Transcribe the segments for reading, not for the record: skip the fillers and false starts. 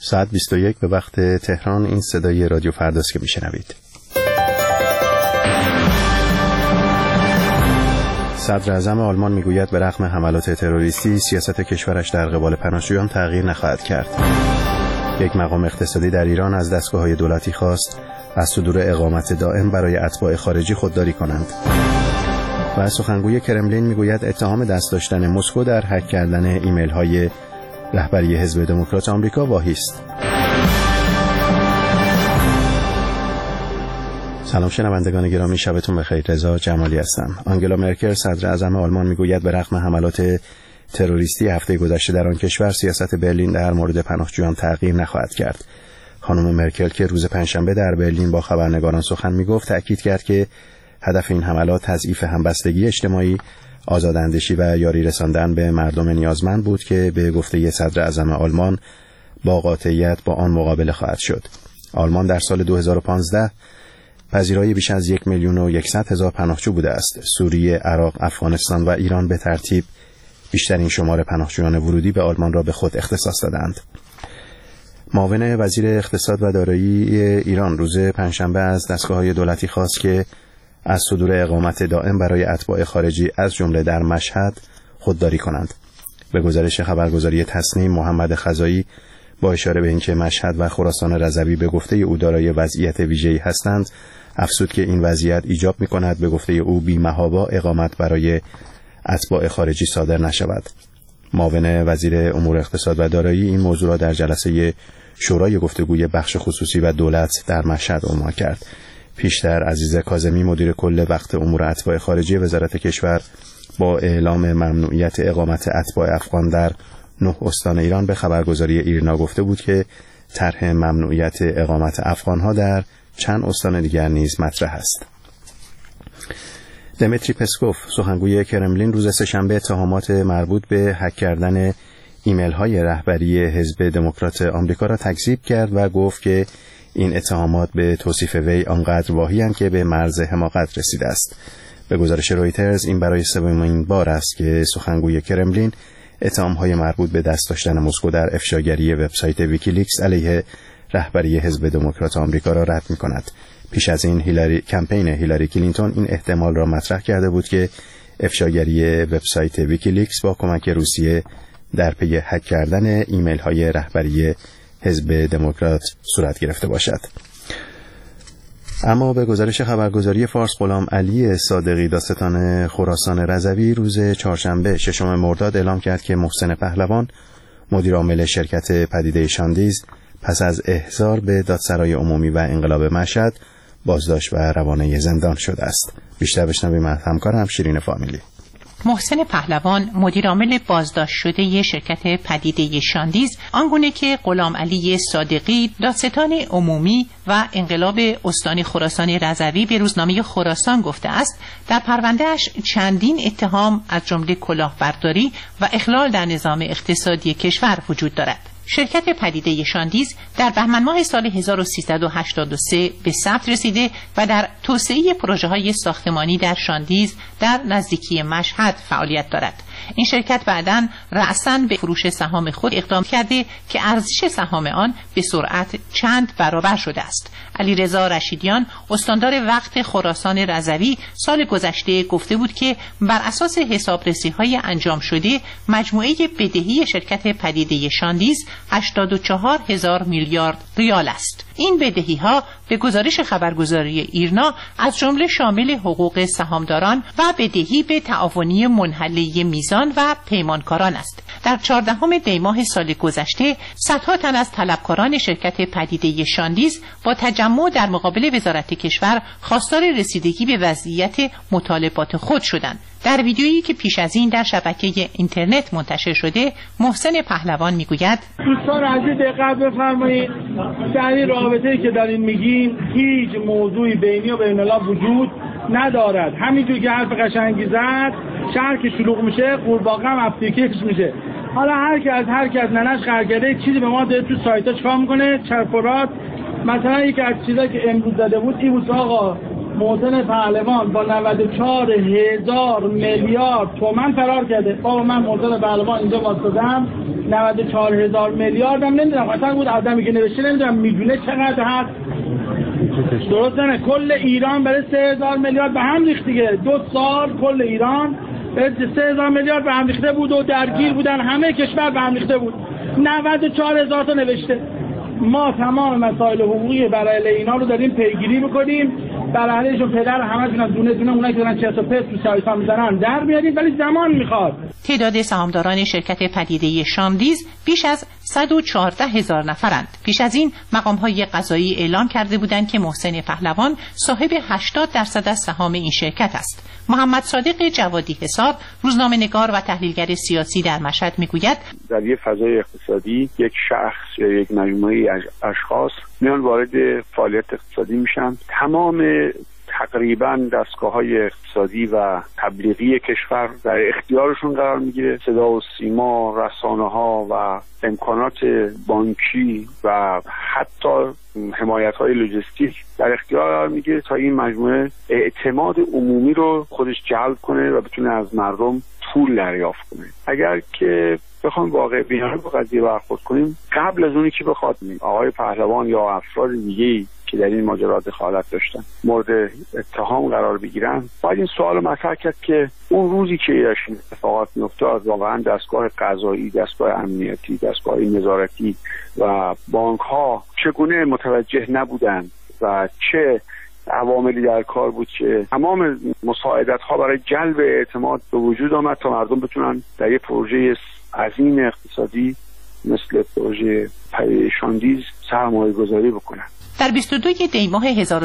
ساعت 21 به وقت تهران. این صدای رادیو فرداست که میشنوید. صدر اعظم آلمان میگوید به رغم حملات تروریستی سیاست کشورش در قبال پناهجویان تغییر نخواهد کرد. یک مقام اقتصادی در ایران از دستگاه‌های دولتی خواست از صدور اقامت دائم برای اتباع خارجی خودداری کنند. و سخنگوی کرملین میگوید اتهام دست داشتن مسکو در هک کردن ایمیل‌های رهبری حزب دموکرات آمریکا واهی است. سلام شنوندگان گرامی، شبتون بخیر. رضا جمالی هستم. آنگلا مرکل صدر اعظم آلمان میگوید به رغم حملات تروریستی هفته گذشته در آن کشور سیاست برلین در مورد پناهجویان تغییر نخواهد کرد. خانم مرکل که روز پنجشنبه در برلین با خبرنگاران سخن میگفت تأکید کرد که هدف این حملات تضعیف همبستگی اجتماعی، آزاداندیشی و یاری رساندن به مردم نیازمند بود که به گفته صدر اعظم آلمان با قاطعیت با آن مقابله خواهد شد. آلمان در سال 2015 پذیرای بیش از 1,100,000 پناهجو بوده است. سوریه، عراق، افغانستان و ایران به ترتیب بیشترین شمار پناهجویان ورودی به آلمان را به خود اختصاص دادند. معاون وزیر اقتصاد و دارایی ایران روز پنجشنبه از دستگاه‌های دولتی خواست که از صدور اقامت دائم برای اتباع خارجی از جمله در مشهد خودداری کنند. به گزارش خبرگزاری تصنیم، محمد خزایی با اشاره به اینکه مشهد و خراسان رضوی به گفته او دارای وضعیت ویژه‌ای هستند، افزود که این وضعیت ایجاب می‌کند به گفته او بی‌محابا اقامت برای اتباع خارجی صادر نشود. معاون وزیر امور اقتصاد و دارایی این موضوع را در جلسه شورای گفتگوی بخش خصوصی و دولت در مشهد عنوان کرد. پیشتر عزیز کاظمی مدیر کل وقت امور اتباع خارجی وزارت کشور با اعلام ممنوعیت اقامت اتباع افغان در 9 استان ایران به خبرگزاری ایرنا گفته بود که طرح ممنوعیت اقامت افغان‌ها در چند استان دیگر نیز مطرح است. دمیتری پسکوف سخنگوی کرملین روز سه‌شنبه اتهامات مربوط به هک کردن ایمیل‌های رهبری حزب دموکرات آمریکا را تکذیب کرد و گفت که این اتهامات به توصیف وی آنقدر واهی‌اند که به مرز حماقت رسیده است. به گزارش رویترز این برای سومین بار است که سخنگوی کرملین اتهام‌های مربوط به دست داشتن مسکو در افشاگری وبسایت ویکیلیکس علیه رهبری حزب دموکرات آمریکا را رد می‌کند. پیش از این کمپین هیلاری کلینتون این احتمال را مطرح کرده بود که افشاگری وبسایت ویکیلیکس با کمک روسیه در پی هک کردن ایمیل‌های رهبری حزب دموکرات صورت گرفته باشد. اما به گزارش خبرگزاری فارس، غلام علی صادقی دادستان خراسان رضوی روز چهارشنبه 6 مرداد اعلام کرد که محسن پهلوان مدیر عامل شرکت پدیده شاندیز پس از احضار به دادسرای عمومی و انقلاب مشهد بازداشت و روانه زندان شده است. بیشتر بشنویم از همکارم شیرین فامیلی. محسن پهلوان مدیر عامل بازداشت شده شرکت پدیده شاندیز آنگونه که غلام علی صادقی دادستان عمومی و انقلاب استان خراسان رضوی به روزنامه خراسان گفته است در پرونده‌اش چندین اتهام از جمله کلاهبرداری و اخلال در نظام اقتصادی کشور وجود دارد. شرکت پدیده شاندیز در بهمن ماه سال 1383 به ثبت رسیده و در توسعه پروژه‌های ساختمانی در شاندیز در نزدیکی مشهد فعالیت دارد. این شرکت بعداً رأساً به فروش سهام خود اقدام کرده که ارزش سهام آن به سرعت چند برابر شده است. علیرضا رشیدیان استاندار وقت خراسان رضوی سال گذشته گفته بود که بر اساس حسابرسی‌های انجام شده مجموعه بدهی شرکت پدیده شاندیز 84,000 میلیارد ریال است. این بدهی‌ها به گزارش خبرگزاری ایرنا از جمله شامل حقوق سهامداران و بدهی به تعاونی منحله میزان و پیمانکاران است. در 14 دی ماه سال گذشته صدها تن از طلبکاران شرکت پدیده شاندیز با تجمع در مقابل وزارت کشور خواستار رسیدگی به وضعیت مطالبات خود شدند. در ویدیویی که پیش از این در شبکه اینترنت منتشر شده، محسن پهلوان میگوید: دوستان عزیز دقت بفرمایید، در این رابطه‌ای که دارین میگین هیچ موضوعی بینی و بین الله وجود ندارد. همینجور که حرف قشنگی زد، شهر که شلوغ میشه قورباغه هم افتیکش میشه. حالا هر کی از ننش خرج کرده چیزی به ما داره تو سایت‌ها چیکار میکنه؟ چرفرات. مثلا یکی از چیزایی که امروز داده بود این بود آقا محسن پهلوان با 94,000 میلیارد تومان فرار کرده. بابا من محسن پهلوان اینجا واسطم 94,000 میلیارد هم نمیدونم اصلا بود آدمی که نوشته نمیدونم میدونه چقدر هست. درست نه کل ایران برای 3,000 میلیارد به هم ریخت دیگه. 2 سال کل ایران برای 3,000 میلیارد به هم ریخته بود و درگیر بودن، همه کشور به هم ریخته بود. 94,000 تا نوشته. ما تمام مسائل حقوقی برای اینا رو داریم پیگیری میکنیم، برای علیشون پدر همشون از دونه دونه اونایی که دارن چرت و پرت تو سایت‌ها میزنن در میاریم، ولی زمان میخواد. تعداد سهامداران شرکت پدیده شامدیز بیش از 114,000 نفرند. پیش از این مقام‌های قضایی اعلام کرده بودند که محسن پهلوان صاحب 80% از سهام این شرکت است. محمد صادق جوادی حسار، روزنامه‌نگار و تحلیلگر سیاسی در مشهد میگوید در یک فضای اقتصادی یک شخص یا یک مجموعه از اشخاص میان وارد فعالیت اقتصادی میشن، تمام تقریبا دستگاه‌های اقتصادی و تبلیغی کشور در اختیارشون قرار میگیره. صدا و سیما، رسانه‌ها و امکانات بانکی و حتی حمایت‌های لوجستیک در اختیار قرار میگیره تا این مجموعه اعتماد عمومی رو خودش جلب کنه و بتونه از مردم پول دریافت کنه. اگر که بخوام واقع بینانه به قضیه برخورد کنیم، قبل از اونی که بخواد آقای پهلوان یا افراد دیگه‌ای که در این ماجرا دخالت داشتن مورد اتهام قرار بگیرن، باید این سوال مطرح کرد که اون روزی که این اتفاقات میافتاد واقعا دستگاه قضایی، دستگاه امنیتی، دستگاه نظارتی و بانک ها چگونه متوجه نبودن و چه عواملی در کار بود که تمام مساعدت ها برای جلب اعتماد به وجود آمد تا مردم بتونن در یک پروژه عظیم اقتصادی مثل پروژه پدیده شامدیز سرمایه گذاری بکنن. در 22 دی ماه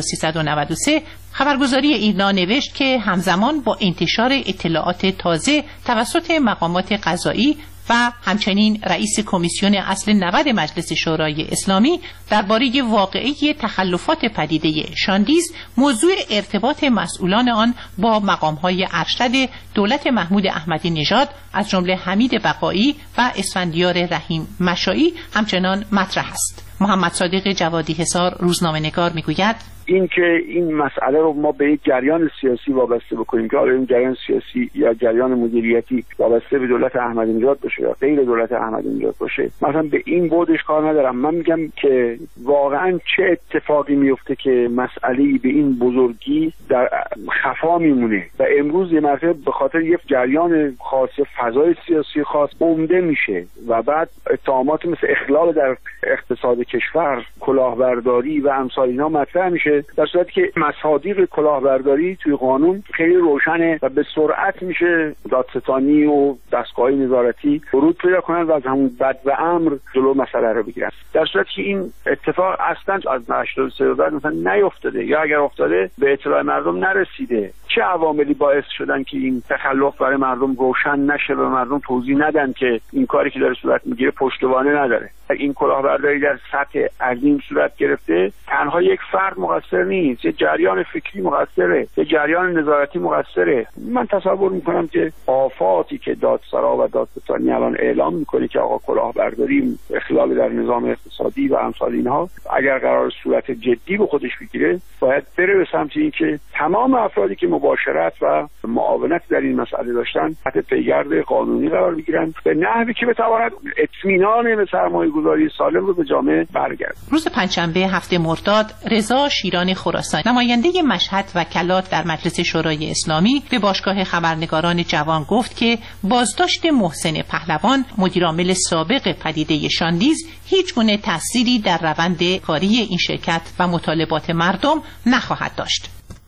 1393 خبرگزاری ایرنا نوشت که همزمان با انتشار اطلاعات تازه توسط مقامات قضایی و همچنین رئیس کمیسیون اصل 90 مجلس شورای اسلامی درباره واقعه تخلفات پدیده شامدیز، موضوع ارتباط مسئولان آن با مقام‌های ارشد دولت محمود احمدی نژاد از جمله حمید بقایی و اسفندیار رحیم مشایی همچنان مطرح است. محمد صادق جوادی حسار، روزنامه‌نگار، میگوید این که این مسئله رو ما به یک جریان سیاسی وابسته بکنیم که حالا این جریان سیاسی یا جریان مدیریتی وابسته به دولت احمدی نژاد باشه یا غیر دولت احمدی نژاد باشه، مثلا به این بودش کار ندارم. من میگم که واقعا چه اتفاقی میفته که مسئله به این بزرگی در خفا میمونه و امروز یه مرتبه به خاطر یک جریان خاص، فضای سیاسی خاص عمده میشه و بعد اتهامات مثل اخلال در اقتصاد کشور، کلاهبرداری و امثال اینا مطرح میشه، در صورتی که مصادیق کلاهبرداری توی قانون خیلی روشنه و به سرعت میشه دادستانی و دستگاه‌های نظارتی ورود پیدا کنن و از همون بد و امر جلو مسئله رو بگیرن، در صورتی که این اتفاق اصلا از 83 بعد مثلا نیفتاده یا اگر افتاده به اطلاع مردم نرسیده. چه عواملی باعث شدن که این تخلف برای مردم روشن نشه و مردم توضیح ندن که این کاری که داره صورت میگیره پشتوانه نداره؟ این کلاهبرداری در سطح عظیم صورت گرفته، تنها یک فرد مقصر نیست، یه جریان فکری مقصره، یه جریان نظارتی مقصره. من تصور میکنم که آفاتی که دادسرا و دادستانی الان اعلام میکنه که آقا کلاهبرداری اخلال در نظام اقتصادی و امثال اینها اگر قرار صورت جدی به خودش بگیره، باید بره به سمت اینکه تمام افرادی که مباشرت و معاونت در این مسئله داشتن تحت پیگرد قانونی قرار بگیرن به نحوی که بتواند اطمینان به سرمایه‌گذاری سالم رو به جامعه برگرداند. روز پنجشنبه هفته مرداد، رضا شیران خراسانی، نماینده مشهد و کلات در مجلس شورای اسلامی، به باشگاه خبرنگاران جوان گفت که بازداشت محسن پهلوان، مدیرعامل سابق پدیده شامدیز، هیچ گونه تأثیری در روند کاری این شرکت و مطالبات مردم نخواهد داشت.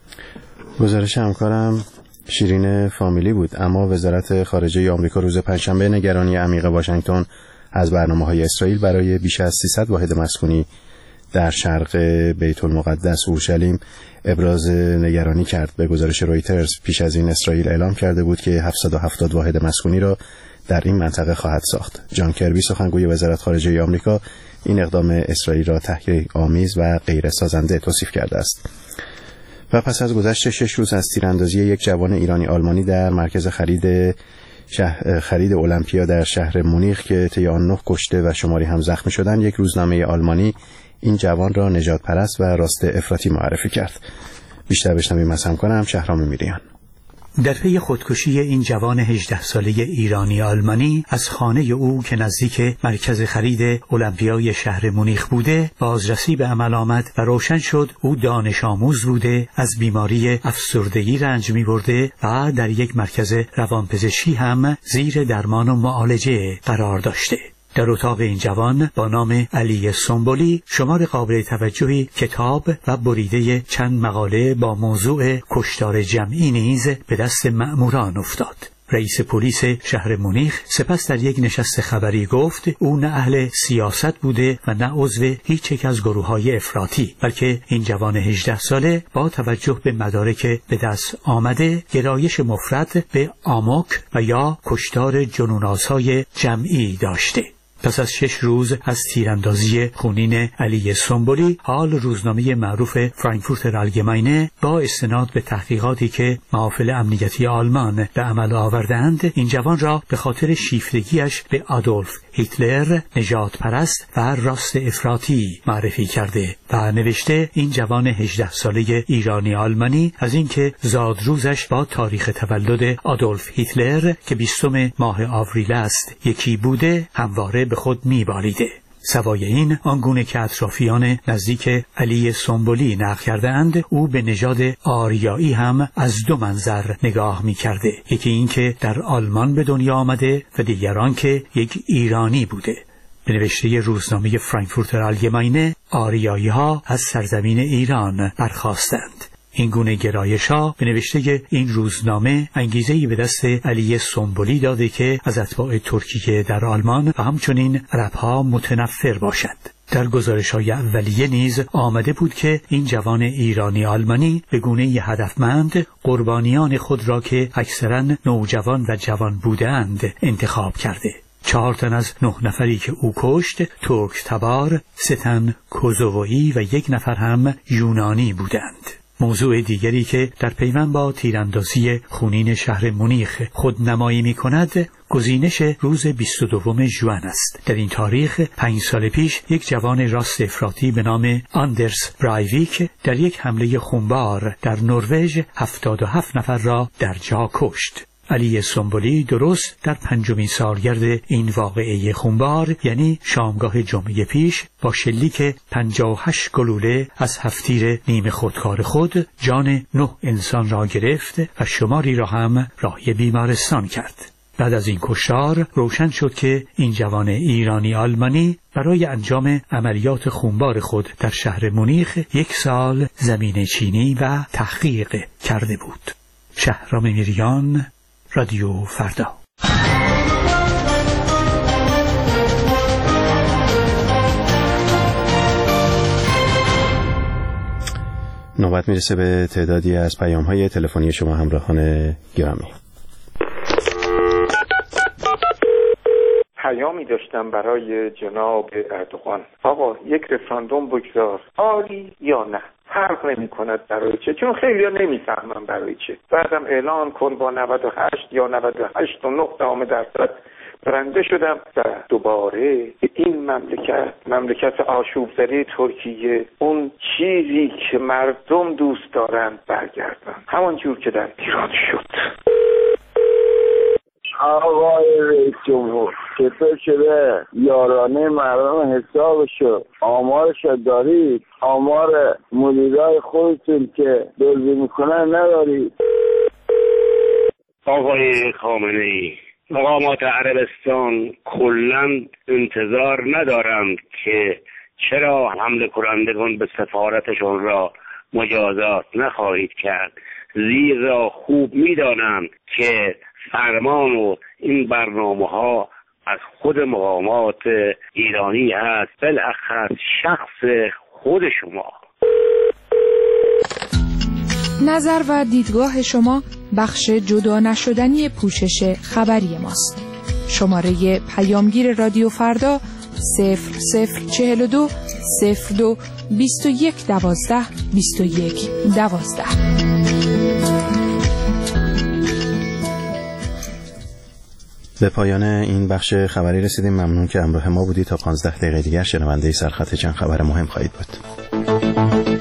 گزارش همکارم شیرین فامیلی بود. اما وزارت خارجه آمریکا روز پنجشنبه نگرانی عمیق واشنگتن از برنامه‌های اسرائیل برای بیش از 300 واحد مسکونی در شرق بیت المقدس اورشلیم ابراز نگرانی کرد. به گزارش رویترز پیش از این اسرائیل اعلام کرده بود که 770 واحد مسکونی را در این منطقه خواهد ساخت. جان کربی، سخنگوی وزارت خارجه آمریکا، این اقدام اسرائیل را تحقیرآمیز و غیر سازنده توصیف کرده است. و پس از گذشت 6 روز از تیراندازی یک جوان ایرانی آلمانی در مرکز خرید المپیا در شهر مونیخ که طی آن 9 کشته و شماری هم زخمی شدند، یک روزنامه آلمانی این جوان را نژادپرست و راست افراطی معرفی کرد. بیشتر بشنویم از همکارم شهرام میریان. در پی خودکشی این جوان 18 ساله ایرانی آلمانی از خانه او که نزدیک مرکز خرید المپیای شهر مونیخ بوده بازرسی به عمل آمد و روشن شد او دانش آموز بوده، از بیماری افسردگی رنج می‌برده و در یک مرکز روانپزشکی هم زیر درمان و معالجه قرار داشته. در اتاق این جوان با نام علی سنبولی شمار قابل توجهی کتاب و بریده چند مقاله با موضوع کشتار جمعی نیز به دست مأموران افتاد. رئیس پلیس شهر مونیخ سپس در یک نشست خبری گفت او نه اهل سیاست بوده و نه عضو هیچ یک از گروه‌های افراطی، بلکه این جوان 18 ساله با توجه به مدارک به دست آمده گرایش مفرط به آموک و یا کشتار جنون‌آسای جمعی داشته. پس از 6 روز از تیراندازی خونین علی سنبولی، حال روزنامه معروف فرانکفورتر آلگماینه با استناد به تحقیقاتی که محافل امنیتی آلمان به عمل آوردند این جوان را به خاطر شیفتگیش به آدولف هیتلر، نجات پرست و راست افراطی معرفی کرده و نوشته این جوان 18 ساله ایرانی آلمانی از اینکه زادروزش با تاریخ تولد آدولف هیتلر که 20 ماه آوریل است یکی بوده همواره به خود می‌بالیده. سوای این آنگونه که اطرافیان نزدیک علی سنبولی نقل کردند او به نژاد آریایی هم از 2 منظر نگاه می‌کرده، یکی این که در آلمان به دنیا آمده و دیگران که یک ایرانی بوده. به نوشته روزنامه فرانکفورتر آلگماینه آریایی‌ها از سرزمین ایران برخاستند. این گونه گرایش‌ها به نوشته این روزنامه انگیزه‌ای به دست علی سنبولی داده که از اتباع ترکیه در آلمان و همچنین عرب‌ها متنفر باشد. در گزارش‌های اولیه نیز آمده بود که این جوان ایرانی آلمانی به گونه‌ای هدفمند قربانیان خود را که اکثراً نوجوان و جوان بودند انتخاب کرده. 4 تن از 9 نفری که او کشت ترک تبار، 3 تن کوزوویی و 1 نفر هم یونانی بودند. موضوع دیگری که در پیوند با تیراندازی خونین شهر مونیخ خودنمایی می‌کند گزینش روز 22 ژوئن است. در این تاریخ 5 سال پیش یک جوان راست افراطی به نام آندرس برایویک در یک حمله خونبار در نروژ 77 نفر را در جا کشت. علی سنبولی درست در 5مین سالگرد این واقعه خونبار یعنی شامگاه جمعه پیش با شلیک 58 گلوله از هفتیر نیمه خودکار خود جان 9 انسان را گرفت و شماری را هم راهی بیمارستان کرد. بعد از این کشتار روشن شد که این جوان ایرانی آلمانی برای انجام عملیات خونبار خود در شهر مونیخ 1 سال زمین چینی و تحقیق کرده بود. شهرام میریان، رادیو فردا. نوبت میرسه به تعدادی از پیام‌های تلفنی شما همراهان گرامی. پیامی داشتم برای جناب اردوغان. آقا یک رفراندوم بگذار، آری یا نه، فرق نمی کند برای چه، چون خیلی ها نمیفهمم برای چه. بعدم اعلان کن با 98 یا 98.9% برنده شدم و دوباره این مملکت آشوب‌زده ترکیه اون چیزی که مردم دوست دارن برگردن، همون جور که در ایران شد. آقای رئیس جمهور چطور شده؟ یارانه مردم حسابشو آمارش دارید؟ آمار مدیرای خودتون که دزدی میکنن ندارید؟ آقای خامنه‌ای، مقامات عربستان کلاً انتظار ندارند که چرا حمله کنندگان به سفارتشون را مجازات نخواهید کرد، زیرا خوب میدانند که فرمان و این برنامه‌ها از خود مقامات ایرانی هست، بالاخره شخص خود شما. نظر و دیدگاه شما بخش جدا نشدنی پوشش خبری ماست. شماره پیامگیر رادیو فردا 0042 02 21 12 21 12. به پایان این بخش خبری رسیدیم. ممنون که همراه ما بودید. تا 15 دقیقه دیگر شنونده سرخط چند خبر مهم خواهید بود.